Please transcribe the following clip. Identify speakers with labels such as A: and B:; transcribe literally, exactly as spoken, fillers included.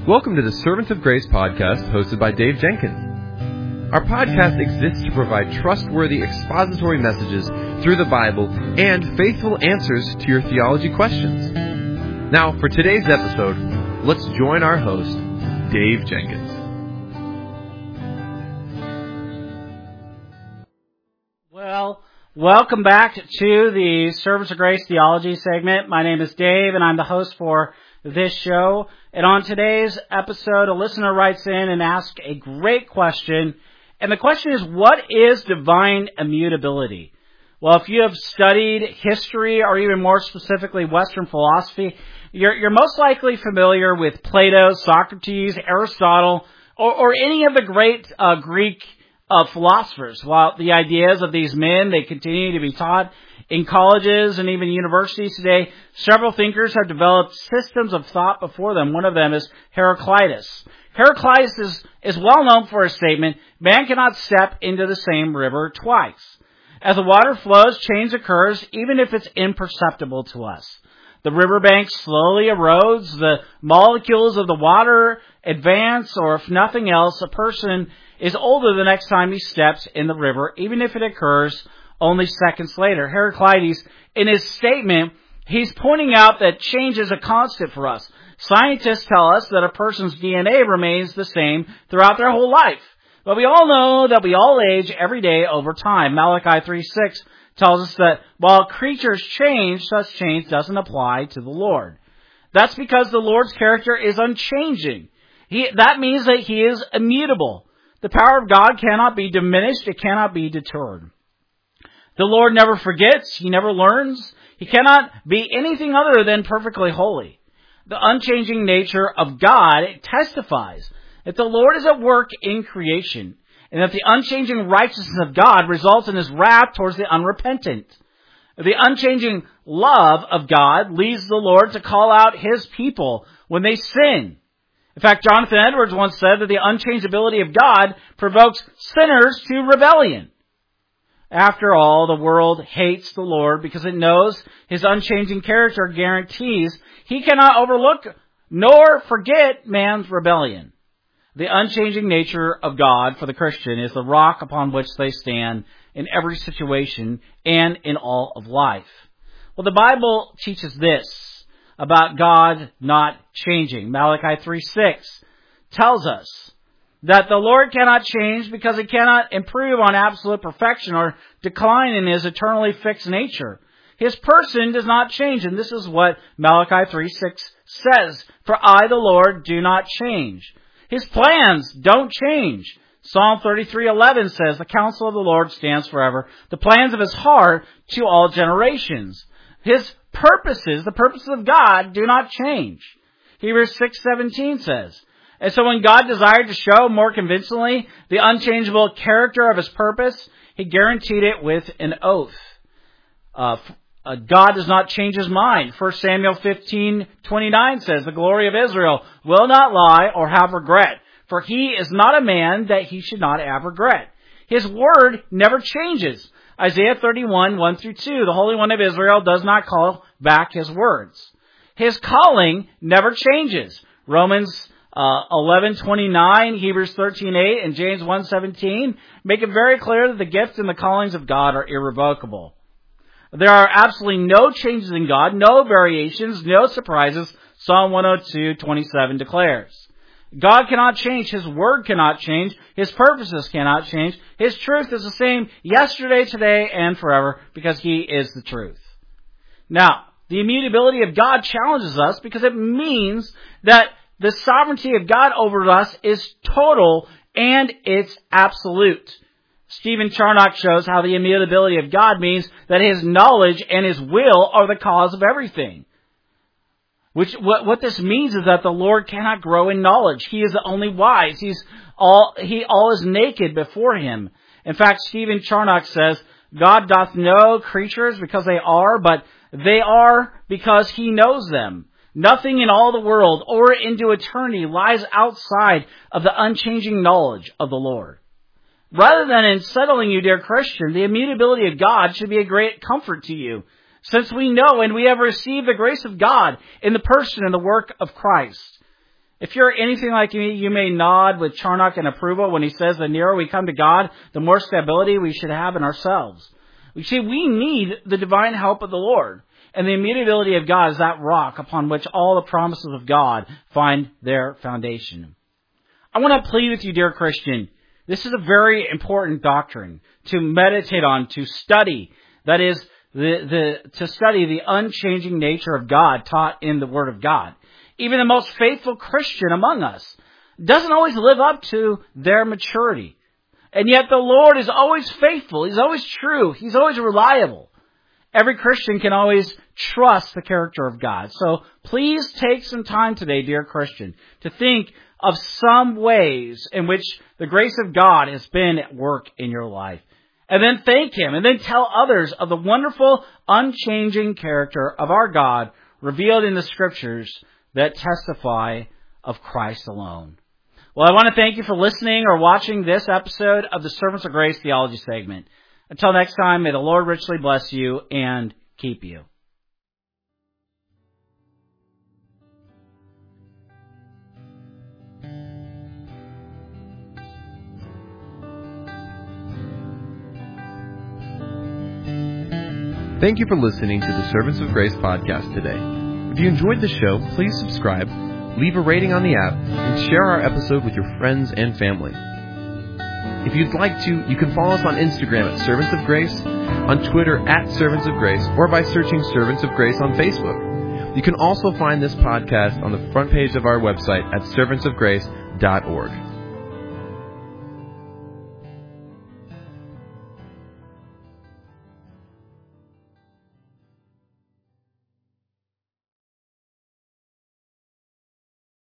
A: Welcome to the Servants of Grace podcast hosted by Dave Jenkins. Our podcast exists to provide trustworthy expository messages through the Bible and faithful answers to your theology questions. Now, for today's episode, let's join our host, Dave Jenkins.
B: Well, welcome back to the Servants of Grace Theology segment. My name is Dave, and I'm the host for this show. And on today's episode, a listener writes in and asks a great question. And the question is, what is divine immutability? Well, if you have studied history, or even more specifically Western philosophy, you're, you're most likely familiar with Plato, Socrates, Aristotle, or, or any of the great uh, Greek uh, philosophers. While the ideas of these men, they continue to be taught in colleges and even universities today, several thinkers have developed systems of thought before them. One of them is Heraclitus. Heraclitus is, is well known for his statement, man cannot step into the same river twice. As the water flows, change occurs, even if it's imperceptible to us. The riverbank slowly erodes, the molecules of the water advance, or if nothing else, a person is older the next time he steps in the river, even if it occurs only seconds later. Heraclitus, in his statement, he's pointing out that change is a constant for us. Scientists tell us that a person's D N A remains the same throughout their whole life. But we all know that we all age every day over time. Malachi three six tells us that while creatures change, such change doesn't apply to the Lord. That's because the Lord's character is unchanging. He, that means that He is immutable. The power of God cannot be diminished. It cannot be deterred. The Lord never forgets. He never learns. He cannot be anything other than perfectly holy. The unchanging nature of God testifies that the Lord is at work in creation, and that the unchanging righteousness of God results in His wrath towards the unrepentant. The unchanging love of God leads the Lord to call out His people when they sin. In fact, Jonathan Edwards once said that the unchangeability of God provokes sinners to rebellion. After all, the world hates the Lord because it knows His unchanging character guarantees He cannot overlook nor forget man's rebellion. The unchanging nature of God for the Christian is the rock upon which they stand in every situation and in all of life. Well, the Bible teaches this about God not changing. Malachi three six tells us that the Lord cannot change because He cannot improve on absolute perfection or decline in His eternally fixed nature. His person does not change, and this is what Malachi three six says, "For I, the Lord, do not change." His plans don't change. Psalm thirty-three eleven says, "The counsel of the Lord stands forever, the plans of His heart to all generations." His purposes, the purposes of God, do not change. Hebrews six seventeen says, and so when God desired to show more convincingly the unchangeable character of His purpose, He guaranteed it with an oath. Uh, uh, God does not change His mind. First Samuel fifteen twenty-nine says, "The glory of Israel will not lie or have regret, for He is not a man that He should not have regret." His word never changes. Isaiah thirty-one one through two, "The Holy One of Israel does not call back His words." His calling never changes. Romans Uh, eleven twenty-nine, Hebrews thirteen eight, and James one seventeen make it very clear that the gifts and the callings of God are irrevocable. There are absolutely no changes in God, no variations, no surprises. Psalm one oh two twenty-seven declares. God cannot change. His word cannot change. His purposes cannot change. His truth is the same yesterday, today, and forever because He is the truth. Now, the immutability of God challenges us because it means that the sovereignty of God over us is total and it's absolute. Stephen Charnock shows how the immutability of God means that His knowledge and His will are the cause of everything. Which what, what this means is that the Lord cannot grow in knowledge. He is the only wise. He's all He all is naked before Him. In fact, Stephen Charnock says, "God doth know creatures because they are, but they are because He knows them. Nothing in all the world or into eternity lies outside of the unchanging knowledge of the Lord." Rather than unsettling you, dear Christian, the immutability of God should be a great comfort to you, since we know and we have received the grace of God in the person and the work of Christ. If you're anything like me, you may nod with Charnock in approval when he says the nearer we come to God, the more stability we should have in ourselves. You see, we need the divine help of the Lord. And the immutability of God is that rock upon which all the promises of God find their foundation. I want to plead with you, dear Christian. This is a very important doctrine to meditate on, to study. That is, the, the, to study the unchanging nature of God taught in the Word of God. Even the most faithful Christian among us doesn't always live up to their maturity. And yet the Lord is always faithful. He's always true. He's always reliable. Every Christian can always trust the character of God. So please take some time today, dear Christian, to think of some ways in which the grace of God has been at work in your life. And then thank Him, and then tell others of the wonderful, unchanging character of our God revealed in the Scriptures that testify of Christ alone. Well, I want to thank you for listening or watching this episode of the Servants of Grace Theology segment. Until next time, may the Lord richly bless you and keep you.
A: Thank you for listening to the Servants of Grace podcast today. If you enjoyed the show, please subscribe, leave a rating on the app, and share our episode with your friends and family. If you'd like to, you can follow us on Instagram at Servants of Grace, on Twitter at Servants of Grace, or by searching Servants of Grace on Facebook. You can also find this podcast on the front page of our website at servants of grace dot org.